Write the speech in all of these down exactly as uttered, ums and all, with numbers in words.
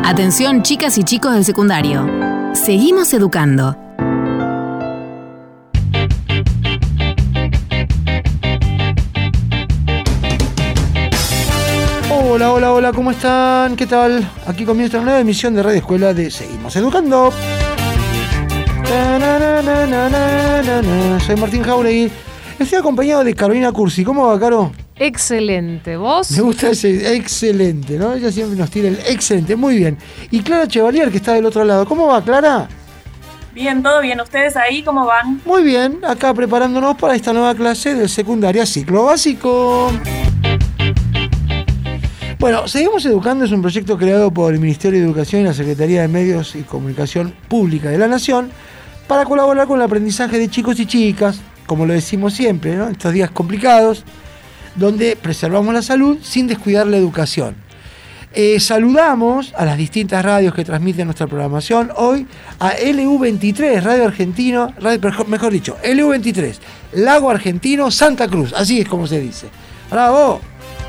Atención, chicas y chicos del secundario. Seguimos educando. Hola, hola, hola, ¿cómo están? ¿Qué tal? Aquí comienza una nueva emisión de Radio Escuela de Seguimos Educando. Soy Martín Jauregui. Estoy acompañado de Carolina Cursi. ¿Cómo va, Caro? Excelente, ¿vos? Me gusta ese excelente, ¿no? Ella siempre nos tira el excelente, muy bien. Y Clara Chevalier, que está del otro lado. ¿Cómo va, Clara? Bien, todo bien. ¿Ustedes ahí cómo van? Muy bien, acá preparándonos para esta nueva clase de secundaria ciclo básico. Bueno, Seguimos Educando es un proyecto creado por el Ministerio de Educación y la Secretaría de Medios y Comunicación Pública de la Nación para colaborar con el aprendizaje de chicos y chicas, como lo decimos siempre, ¿no? En estos días complicados, donde preservamos la salud sin descuidar la educación. Eh, saludamos a las distintas radios que transmiten nuestra programación hoy, a L U veintitrés, Radio Argentino, radio, mejor dicho, L U veintitrés, Lago Argentino, Santa Cruz, así es como se dice. ¡Bravo!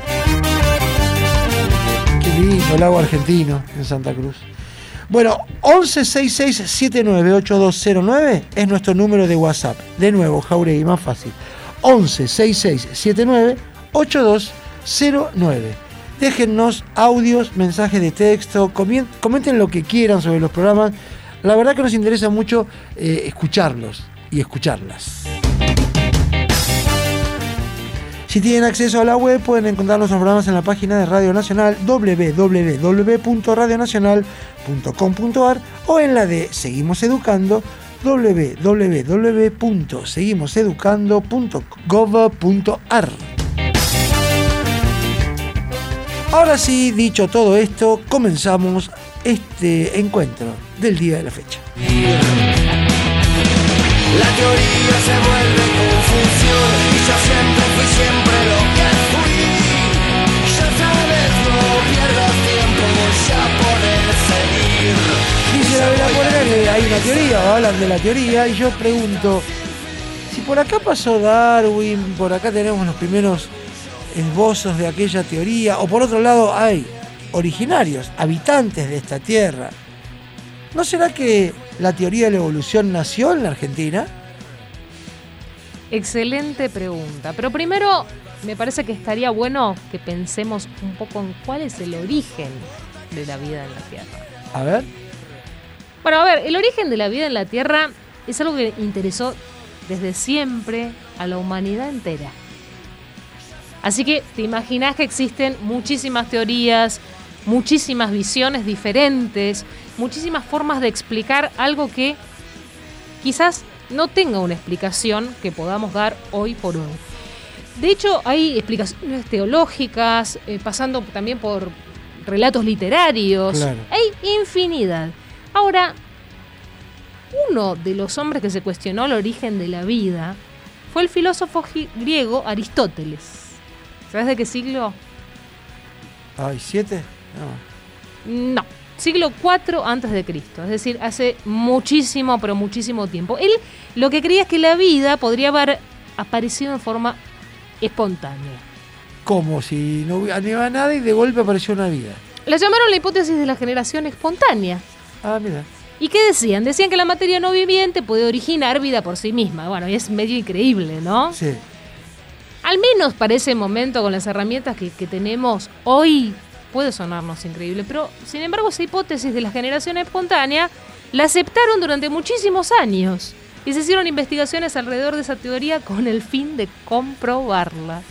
Qué lindo, Lago Argentino en Santa Cruz. Bueno, once sesenta y seis setenta y nueve ochenta y dos cero nueve es nuestro número de WhatsApp. De nuevo, Jauregui, más fácil. once sesenta y seis setenta y nueve ochenta y dos cero nueve. Déjennos audios, mensajes de texto, comenten lo que quieran sobre los programas. La verdad que nos interesa mucho eh, escucharlos y escucharlas. Si tienen acceso a la web, pueden encontrar nuestros programas en la página de Radio Nacional, doble u doble u doble u punto radio nacional punto com punto a r, o en la de Seguimos Educando, doble u doble u doble u punto seguimos educando punto gov punto a r. Ahora sí, dicho todo esto, comenzamos este encuentro del día de la fecha. La teoría se vuelve confusión y yo siempre fui siempre lo que fui. Ya sabes, no pierdas tiempo, ya podés seguir. Dice la Vela Morena que hay una teoría, hablan de la teoría, y yo pregunto, si por acá pasó Darwin, por acá tenemos los primeros esbozos de aquella teoría, o por otro lado hay originarios, habitantes de esta tierra, ¿no será que la teoría de la evolución nació en la Argentina? Excelente pregunta. Pero primero, me parece que estaría bueno que pensemos un poco en cuál es el origen de la vida en la Tierra. A ver. Bueno, a ver, el origen de la vida en la Tierra es algo que interesó desde siempre a la humanidad entera. Así que te imaginás que existen muchísimas teorías, muchísimas visiones diferentes, muchísimas formas de explicar algo que quizás no tenga una explicación que podamos dar hoy por hoy. De hecho, hay explicaciones teológicas, eh, pasando también por relatos literarios. Claro. Hay infinidad. Ahora, uno de los hombres que se cuestionó el origen de la vida fue el filósofo griego Aristóteles. ¿Sabes de qué siglo? ¿Ay, siete? No. No, siglo cuatro antes de Cristo, es decir, hace muchísimo, pero muchísimo tiempo. Él lo que creía es que la vida podría haber aparecido en forma espontánea. Como si no había nada y de golpe apareció una vida. La llamaron la hipótesis de la generación espontánea. Ah, mira. ¿Y qué decían? Decían que la materia no viviente puede originar vida por sí misma. Bueno, es medio increíble, ¿no? Sí. Al menos para ese momento, con las herramientas que, que tenemos hoy, puede sonarnos increíble, pero sin embargo esa hipótesis de la generación espontánea la aceptaron durante muchísimos años y se hicieron investigaciones alrededor de esa teoría con el fin de comprobarla.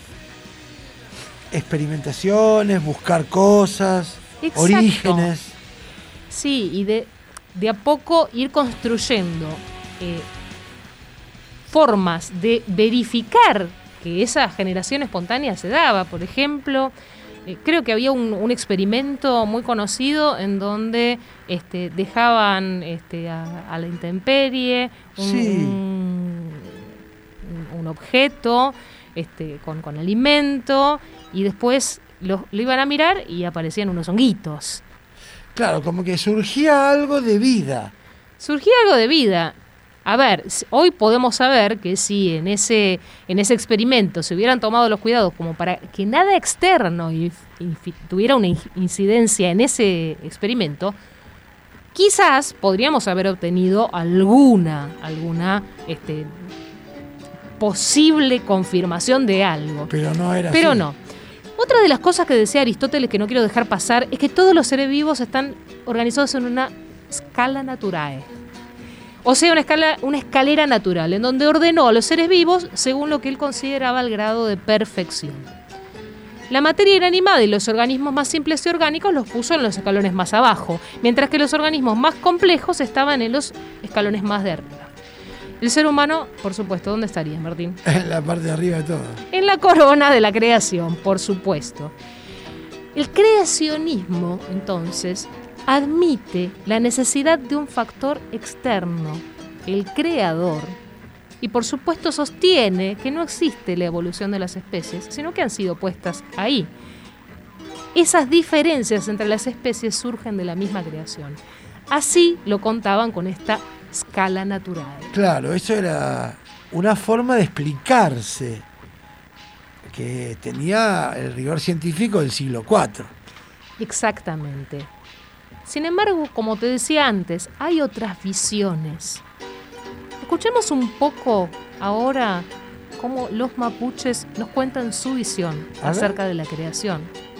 Experimentaciones, buscar cosas, Exacto. Orígenes. Sí, y de, de a poco ir construyendo eh, formas de verificar que esa generación espontánea se daba. Por ejemplo, eh, creo que había un, un experimento muy conocido en donde este, dejaban este, a, a la intemperie un, Sí. un, un objeto este, con, con alimento y después lo, lo iban a mirar y aparecían unos honguitos. Claro, como que surgía algo de vida. Surgía algo de vida. A ver, hoy podemos saber que si en ese, en ese experimento se hubieran tomado los cuidados como para que nada externo inf, inf, tuviera una incidencia en ese experimento, quizás podríamos haber obtenido alguna, alguna este, posible confirmación de algo. Pero no era Pero así. no. Otra de las cosas que decía Aristóteles que no quiero dejar pasar es que todos los seres vivos están organizados en una scala naturae. O sea, una, escala, una escalera natural, en donde ordenó a los seres vivos según lo que él consideraba el grado de perfección. La materia inanimada y los organismos más simples y orgánicos los puso en los escalones más abajo, mientras que los organismos más complejos estaban en los escalones más de arriba. El ser humano, por supuesto, ¿dónde estaría, Martín? En la parte de arriba de todo. En la corona de la creación, por supuesto. El creacionismo, entonces, admite la necesidad de un factor externo, el creador, y por supuesto sostiene que no existe la evolución de las especies, sino que han sido puestas ahí. Esas diferencias entre las especies surgen de la misma creación. Así lo contaban con esta scala natural. Claro, eso era una forma de explicarse que tenía el rigor científico del siglo cuatro. Exactamente. Sin embargo, como te decía antes, hay otras visiones. Escuchemos un poco ahora cómo los mapuches nos cuentan su visión A acerca de la creación.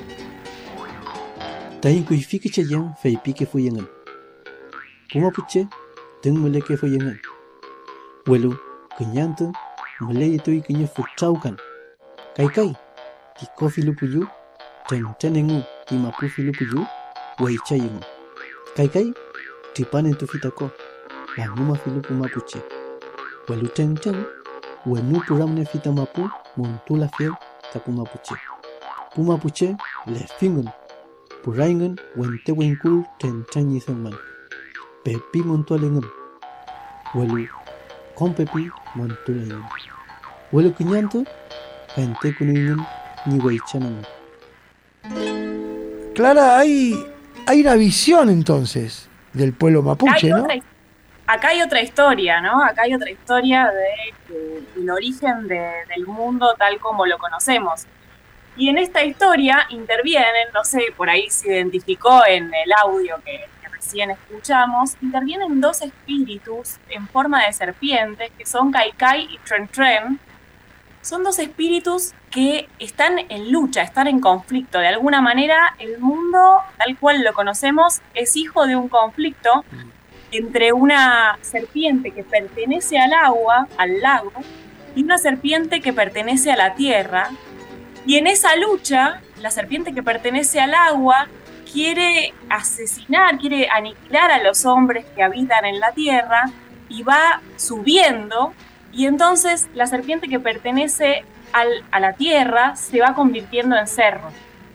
Tayin kuifiki chayan feipike fuyangan. Pumapuche ten muleke fuyangan. Welu kunyantu mulei tu ikinya futraukan. Kai kai ti kofilu puyu ten tenengu ti mapu filu puyu wai chayingu. Kai kai ti panen tu fitako la numa filu pumapuche. Welu ten ten wenu puramne fita mapu montula fiel ta pumapuche. Pumapuche le fingun. Puraingan wente wenkul ten tanyi man. Pepi montualengan. Welu kompepi montulengan. Welu kunyanto gente kuningan ni weichanan. Clara, hay, hay una visión entonces del pueblo mapuche, ¿no? Otra, acá hay otra historia, ¿no? Acá hay otra historia de, de, del origen de, del mundo tal como lo conocemos. Y en esta historia intervienen, no sé, por ahí se identificó en el audio que, que recién escuchamos, intervienen dos espíritus en forma de serpientes, que son Kai Kai y Tren Tren. Son dos espíritus que están en lucha, están en conflicto. De alguna manera, el mundo, tal cual lo conocemos, es hijo de un conflicto entre una serpiente que pertenece al agua, al lago, y una serpiente que pertenece a la tierra. Y en esa lucha, la serpiente que pertenece al agua quiere asesinar, quiere aniquilar a los hombres que habitan en la tierra y va subiendo. Y entonces la serpiente que pertenece al, a la tierra se va convirtiendo en cerro.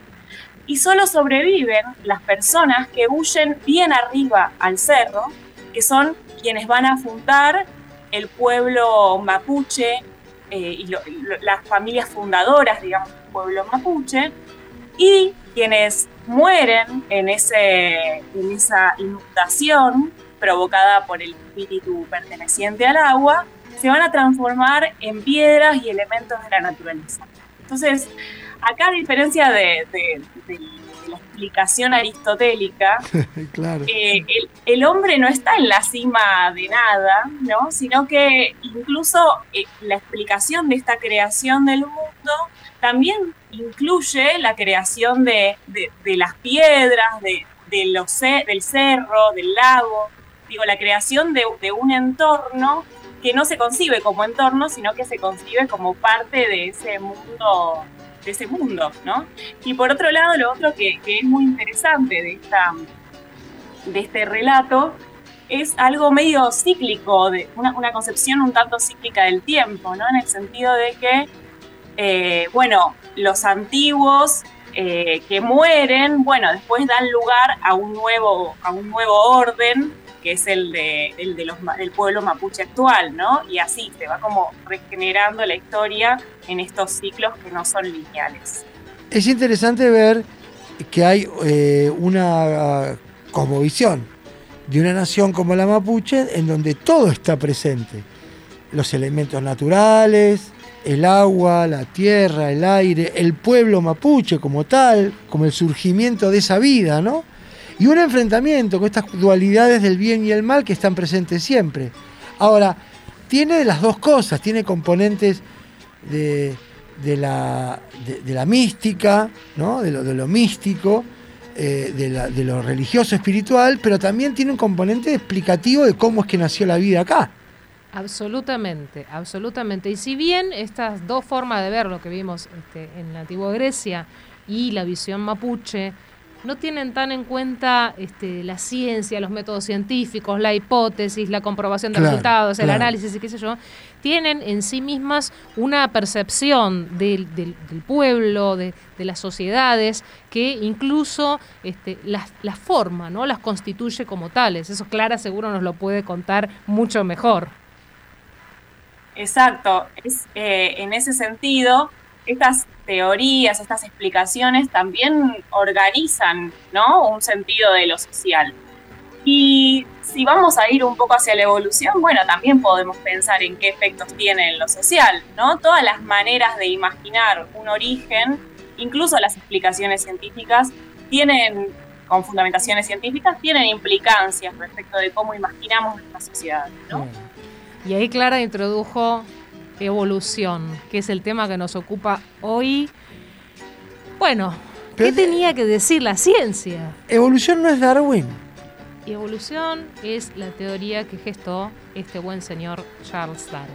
Y solo sobreviven las personas que huyen bien arriba al cerro, que son quienes van a fundar el pueblo mapuche, eh, y, lo, y lo, las familias fundadoras, digamos, del pueblo mapuche, y quienes mueren en, ese, en esa inundación provocada por el espíritu perteneciente al agua, se van a transformar en piedras y elementos de la naturaleza. Entonces, acá, a diferencia de, de, de, de la explicación aristotélica, claro. eh, el, el hombre no está en la cima de nada, ¿no? Sino que incluso eh, la explicación de esta creación del mundo también incluye la creación de, de, de las piedras, de, de los, del cerro, del lago, digo, la creación de, de un entorno que no se concibe como entorno, sino que se concibe como parte de ese mundo, de ese mundo, ¿no? Y por otro lado, lo otro que, que es muy interesante de, esta, de este relato es algo medio cíclico, de una, una concepción un tanto cíclica del tiempo, ¿no? En el sentido de que, eh, bueno, los antiguos eh, que mueren, bueno, después dan lugar a un nuevo, a un nuevo orden, que es el, de, el de los, del pueblo mapuche actual, ¿no? Y así se va como regenerando la historia en estos ciclos que no son lineales. Es interesante ver que hay eh, una cosmovisión de una nación como la mapuche, en donde todo está presente. Los elementos naturales, el agua, la tierra, el aire, el pueblo mapuche como tal, como el surgimiento de esa vida, ¿no? Y un enfrentamiento con estas dualidades del bien y el mal que están presentes siempre. Ahora, tiene las dos cosas, tiene componentes de, de, la, de, de la mística, ¿no? de, lo, de lo místico, eh, de, la, de lo religioso espiritual, pero también tiene un componente explicativo de cómo es que nació la vida acá. Absolutamente, absolutamente. Y si bien estas dos formas de ver lo que vimos este, en la antigua Grecia y la visión mapuche no tienen tan en cuenta este, la ciencia, los métodos científicos, la hipótesis, la comprobación de claro, resultados, el claro. análisis y qué sé yo, tienen en sí mismas una percepción del, del, del pueblo, de, de las sociedades, que incluso este, las, las forma, ¿no? Las constituye como tales. Eso Clara seguro nos lo puede contar mucho mejor. Exacto. Es, eh, en ese sentido, estas teorías, estas explicaciones también organizan, ¿no? Un sentido de lo social. Y si vamos a ir un poco hacia la evolución, bueno, también podemos pensar en qué efectos tiene en lo social, ¿no? Todas las maneras de imaginar un origen, incluso las explicaciones científicas, tienen, con fundamentaciones científicas, tienen implicancias respecto de cómo imaginamos nuestra sociedad, ¿no? Y ahí Clara introdujo evolución, que es el tema que nos ocupa hoy. Bueno, ¿qué Pero, tenía que decir la ciencia? Evolución no es Darwin. Y evolución es la teoría que gestó este buen señor Charles Darwin.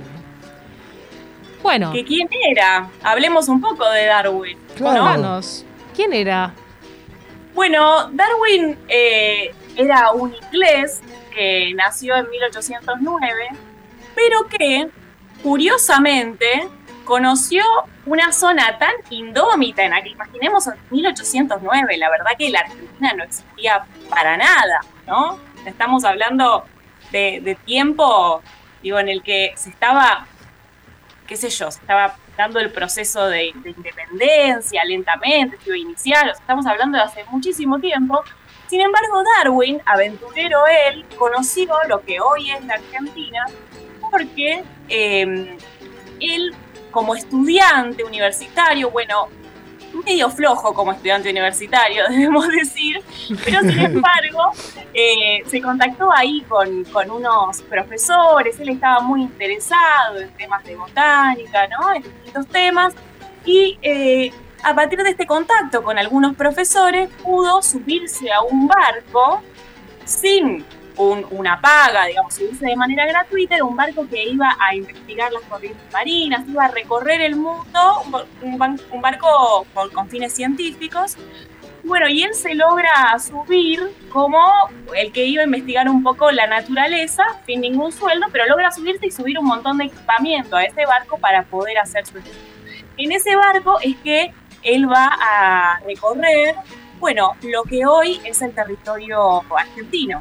Bueno. ¿Que quién era? Hablemos un poco de Darwin. Claro. Contanos, ¿quién era? Bueno, Darwin eh, era un inglés que nació en mil ochocientos nueve, pero que, curiosamente, conoció una zona tan indómita en aquel, imaginemos en mil ochocientos nueve, la verdad que la Argentina no existía para nada, ¿no? Estamos hablando de, de tiempo, digo, en el que se estaba, qué sé yo, se estaba dando el proceso de, de independencia lentamente, se iba a iniciar, o sea, estamos hablando de hace muchísimo tiempo. Sin embargo, Darwin, aventurero él, conoció lo que hoy es la Argentina porque eh, él, como estudiante universitario, bueno, medio flojo como estudiante universitario, debemos decir, pero sin embargo, eh, se contactó ahí con, con unos profesores, él estaba muy interesado en temas de botánica, ¿no? En distintos temas, y eh, a partir de este contacto con algunos profesores, pudo subirse a un barco sin un, una paga, digamos, subirse de manera gratuita, era un barco que iba a investigar las corrientes marinas, iba a recorrer el mundo, un, un, un barco con, con fines científicos. Bueno, y él se logra subir como el que iba a investigar un poco la naturaleza, sin ningún sueldo, pero logra subirse y subir un montón de equipamiento a ese barco para poder hacer su estudio. En ese barco es que él va a recorrer, bueno, lo que hoy es el territorio argentino.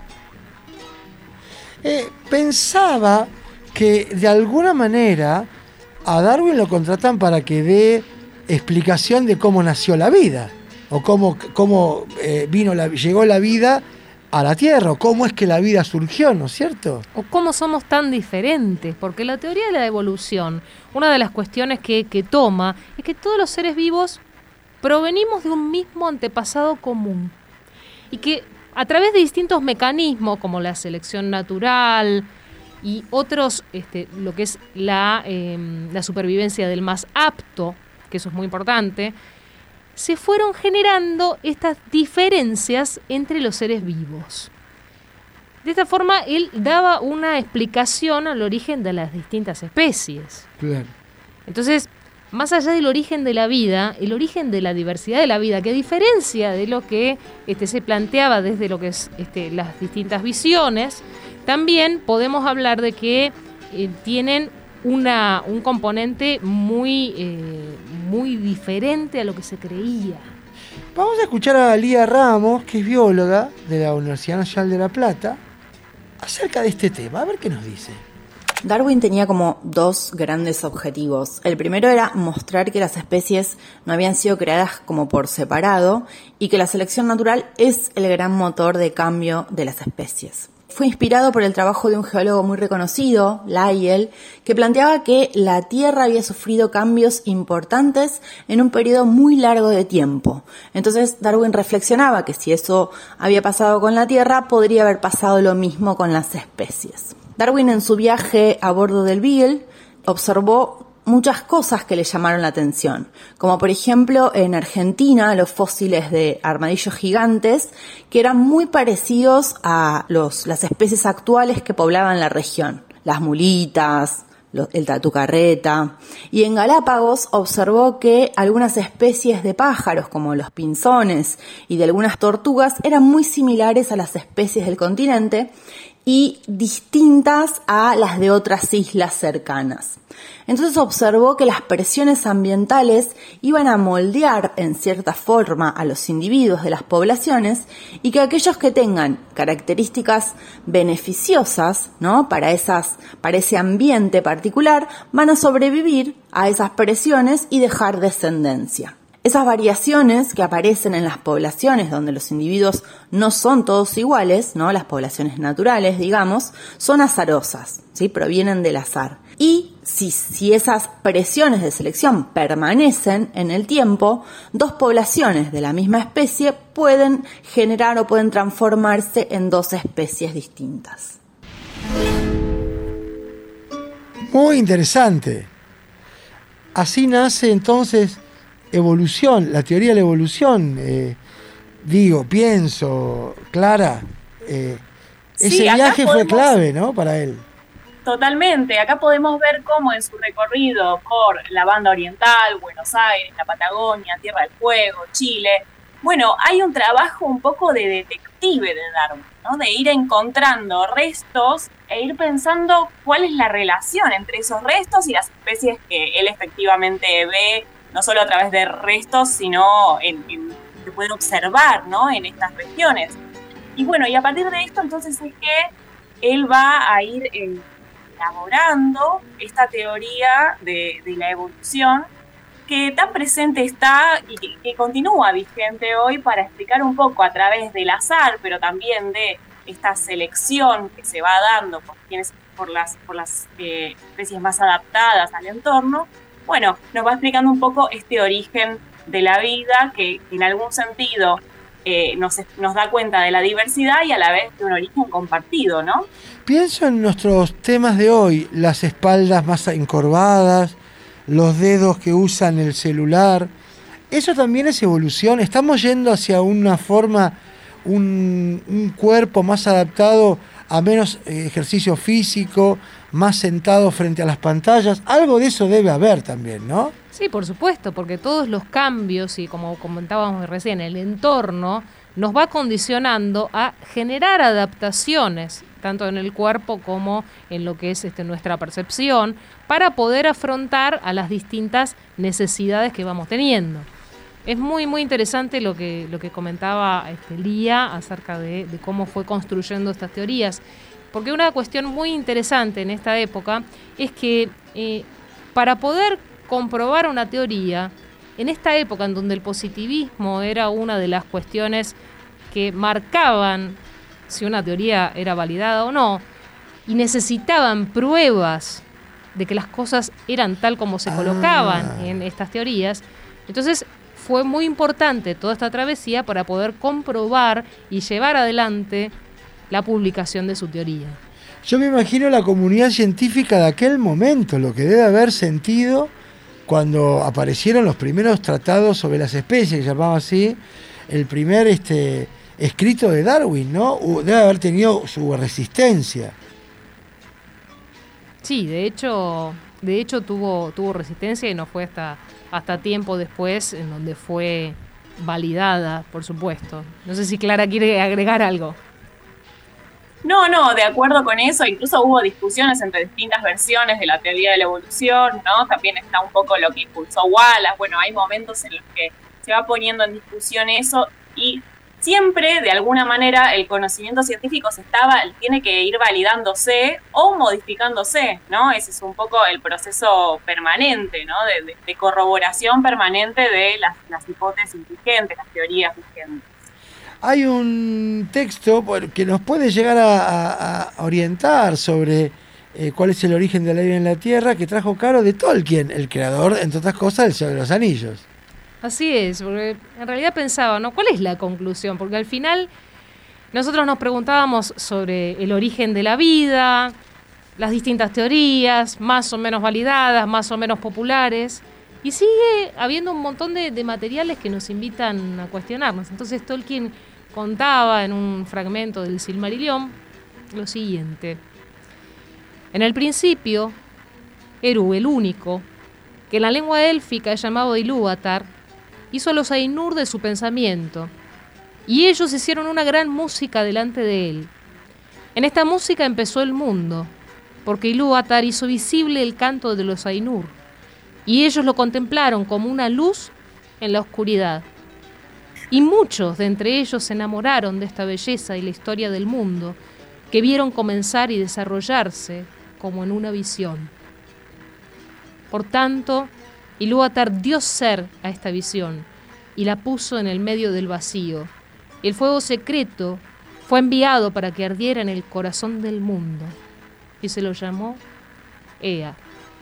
Eh, pensaba que de alguna manera a Darwin lo contratan para que dé explicación de cómo nació la vida, o cómo, cómo eh, vino la, llegó la vida a la Tierra, o cómo es que la vida surgió, ¿no es cierto? O cómo somos tan diferentes, porque la teoría de la evolución, una de las cuestiones que, que toma es que todos los seres vivos provenimos de un mismo antepasado común y que a través de distintos mecanismos como la selección natural y otros, este, lo que es la, eh, la supervivencia del más apto, que eso es muy importante, se fueron generando estas diferencias entre los seres vivos. De esta forma, él daba una explicación al origen de las distintas especies. Claro. Entonces, más allá del origen de la vida, el origen de la diversidad de la vida, que a diferencia de lo que este, se planteaba desde lo que es este, las distintas visiones, también podemos hablar de que eh, tienen una, un componente muy, eh, muy diferente a lo que se creía. Vamos a escuchar a Lía Ramos, que es bióloga de la Universidad Nacional de La Plata, acerca de este tema. A ver qué nos dice. Darwin tenía como dos grandes objetivos. El primero era mostrar que las especies no habían sido creadas como por separado y que la selección natural es el gran motor de cambio de las especies. fue inspirado por el trabajo de un geólogo muy reconocido, Lyell, que planteaba que la Tierra había sufrido cambios importantes en un periodo muy largo de tiempo. Entonces Darwin reflexionaba que si eso había pasado con la Tierra, podría haber pasado lo mismo con las especies. Darwin, en su viaje a bordo del Beagle, observó muchas cosas que le llamaron la atención, como por ejemplo en Argentina los fósiles de armadillos gigantes, que eran muy parecidos a los, las especies actuales que poblaban la región, las mulitas, los, el tatucarreta. Y en Galápagos observó que algunas especies de pájaros, como los pinzones y de algunas tortugas, eran muy similares a las especies del continente y distintas a las de otras islas cercanas. Entonces observó que las presiones ambientales iban a moldear en cierta forma a los individuos de las poblaciones y que aquellos que tengan características beneficiosas, ¿no?, para esas, para ese ambiente particular, van a sobrevivir a esas presiones y dejar descendencia. Esas variaciones que aparecen en las poblaciones donde los individuos no son todos iguales, ¿no?, las poblaciones naturales, digamos, son azarosas, ¿sí?, provienen del azar. Y si, si esas presiones de selección permanecen en el tiempo, dos poblaciones de la misma especie pueden generar o pueden transformarse en dos especies distintas. Muy interesante. Así nace entonces evolución, la teoría de la evolución. Eh, digo, pienso, Clara, eh, ese Sí, viaje podemos... fue clave, ¿no?, para él. Totalmente, acá podemos ver cómo en su recorrido por la banda oriental, Buenos Aires, la Patagonia, Tierra del Fuego, Chile, bueno, hay un trabajo un poco de detective de Darwin, ¿no?, de ir encontrando restos e ir pensando cuál es la relación entre esos restos y las especies que él efectivamente ve, no solo a través de restos, sino en, en que pueden observar, ¿no?, en estas regiones. Y bueno, y a partir de esto entonces es que él va a ir en, elaborando esta teoría de, de la evolución que tan presente está y que, que continúa vigente hoy para explicar un poco a través del azar, pero también de esta selección que se va dando por, quienes, por las, por las eh, especies más adaptadas al entorno. Bueno, nos va explicando un poco este origen de la vida que, que en algún sentido eh, nos, nos da cuenta de la diversidad y a la vez de un origen compartido, ¿no? Pienso en nuestros temas de hoy, las espaldas más encorvadas, los dedos que usan el celular. Eso también es evolución. Estamos yendo hacia una forma, un, un cuerpo más adaptado a menos ejercicio físico, más sentado frente a las pantallas. Algo de eso debe haber también, ¿no? Sí, por supuesto, porque todos los cambios, y como comentábamos recién, el entorno nos va condicionando a generar adaptaciones, tanto en el cuerpo como en lo que es este, nuestra percepción, para poder afrontar a las distintas necesidades que vamos teniendo. Es muy, muy interesante lo que, lo que comentaba este, Lía acerca de, de cómo fue construyendo estas teorías, porque una cuestión muy interesante en esta época es que eh, para poder comprobar una teoría, en esta época en donde el positivismo era una de las cuestiones que marcaban si una teoría era validada o no, y necesitaban pruebas de que las cosas eran tal como se colocaban ah. en estas teorías, entonces fue muy importante toda esta travesía para poder comprobar y llevar adelante la publicación de su teoría. Yo me imagino la comunidad científica de aquel momento, lo que debe haber sentido cuando aparecieron los primeros tratados sobre las especies, que llamaba así, el primer este, escrito de Darwin, ¿no? Debe haber tenido su resistencia. Sí, de hecho, de hecho tuvo, tuvo resistencia y no fue hasta, hasta tiempo después en donde fue validada, por supuesto. No sé si Clara quiere agregar algo. No, no, de acuerdo con eso, incluso hubo discusiones entre distintas versiones de la teoría de la evolución, ¿no? También está un poco lo que impulsó Wallace, bueno, hay momentos en los que se va poniendo en discusión eso y siempre, de alguna manera, el conocimiento científico se estaba, tiene que ir validándose o modificándose, ¿no? Ese es un poco el proceso permanente, ¿no? De, de, de corroboración permanente de las, las hipótesis vigentes, las teorías vigentes. hay un texto bueno, que nos puede llegar a, a, a orientar sobre eh, cuál es el origen del aire en la Tierra, que trajo Caro de Tolkien, el creador, entre otras cosas, del Señor de los Anillos. Así es, porque en realidad pensaba, ¿no? ¿Cuál es la conclusión? Porque al final nosotros nos preguntábamos sobre el origen de la vida, las distintas teorías, más o menos validadas, más o menos populares, y sigue habiendo un montón de, de materiales que nos invitan a cuestionarnos. Entonces Tolkien contaba en un fragmento del Silmarillion lo siguiente. En el principio, Eru, el único, que en la lengua élfica es llamado Ilúvatar, hizo a los Ainur de su pensamiento, y ellos hicieron una gran música delante de él. En esta música empezó el mundo, porque Ilúvatar hizo visible el canto de los Ainur, y ellos lo contemplaron como una luz en la oscuridad. Y muchos de entre ellos se enamoraron de esta belleza y la historia del mundo, que vieron comenzar y desarrollarse como en una visión. Por tanto, Ilúvatar dio ser a esta visión y la puso en el medio del vacío. El fuego secreto fue enviado para que ardiera en el corazón del mundo y se lo llamó Ea.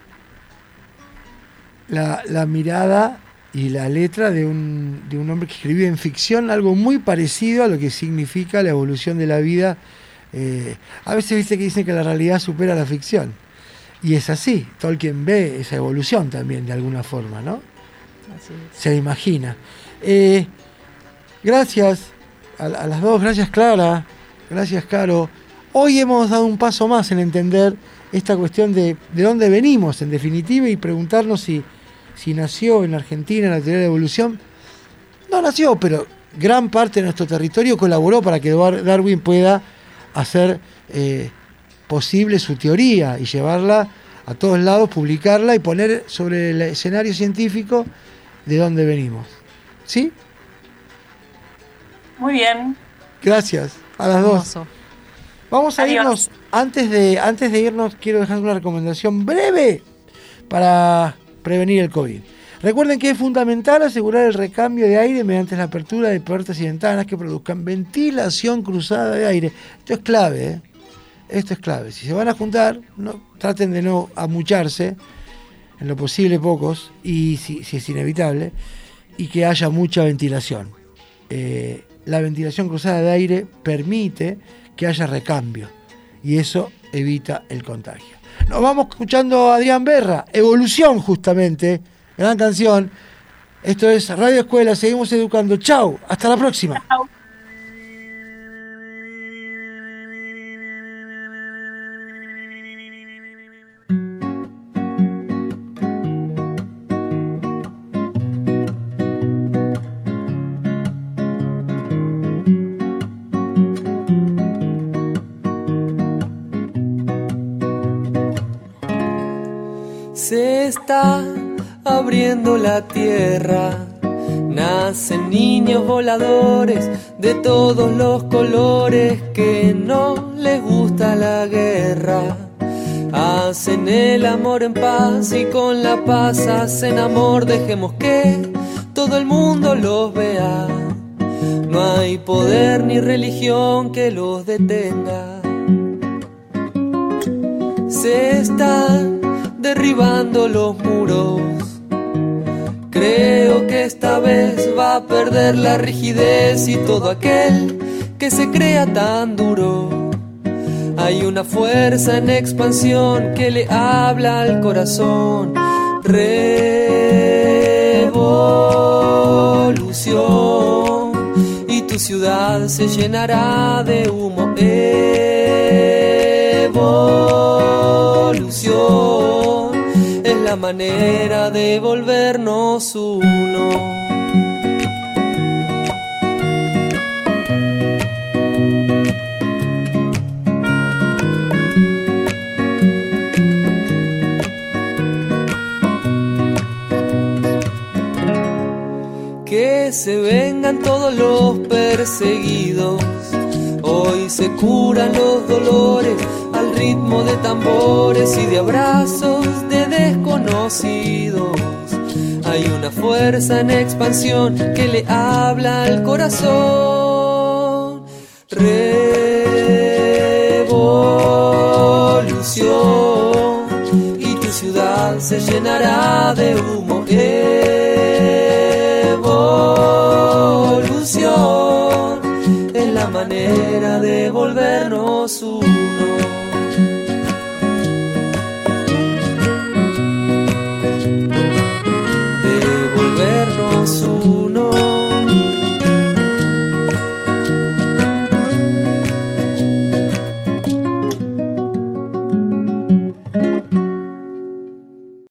La, la mirada y la letra de un, de un hombre que escribió en ficción algo muy parecido a lo que significa la evolución de la vida. Eh, a veces viste que dicen que la realidad supera la ficción. Y es así, Tolkien ve esa evolución también de alguna forma, ¿no? Así es. Se imagina. Eh, gracias a, a las dos, gracias Clara, gracias Caro. Hoy hemos dado un paso más en entender esta cuestión de, de dónde venimos, en definitiva, y preguntarnos si, si nació en Argentina la teoría de la evolución. No nació, pero gran parte de nuestro territorio colaboró para que Darwin pueda hacer eh, posible su teoría y llevarla a todos lados, publicarla y poner sobre el escenario científico de dónde venimos. ¿Sí? Muy bien. Gracias a las dos. Hermoso. Vamos a Adiós. irnos, antes de, antes de irnos quiero dejar una recomendación breve para prevenir el COVID. Recuerden que es fundamental asegurar el recambio de aire mediante la apertura de puertas y ventanas que produzcan ventilación cruzada de aire. Esto es clave, ¿eh? Esto es clave. Si se van a juntar, no, traten de no amucharse, en lo posible pocos, y si, si es inevitable, y que haya mucha ventilación. Eh, la ventilación cruzada de aire permite que haya recambio y eso evita el contagio. Nos vamos escuchando a Adrián Berra, Evolución justamente, gran canción. Esto es Radio Escuela, seguimos educando. Chau, hasta la próxima. Chau. Se está abriendo la tierra, nacen niños voladores de todos los colores que no les gusta la guerra. Hacen el amor en paz y con la paz hacen amor. Dejemos que todo el mundo los vea. No hay poder ni religión que los detenga. Se están derribando los muros. Creo que esta vez va a perder la rigidez y todo aquel que se crea tan duro. Hay una fuerza en expansión que le habla al corazón. Revolución. Y tu ciudad se llenará de humo. Evolución es la manera de volvernos uno. Que se vengan todos los perseguidos. Hoy se curan los dolores al ritmo de tambores y de abrazos de desconocidos. Hay una fuerza en expansión que le habla al corazón. Revolución, y tu ciudad se llenará de humo. Evolución es la manera de volvernos uno.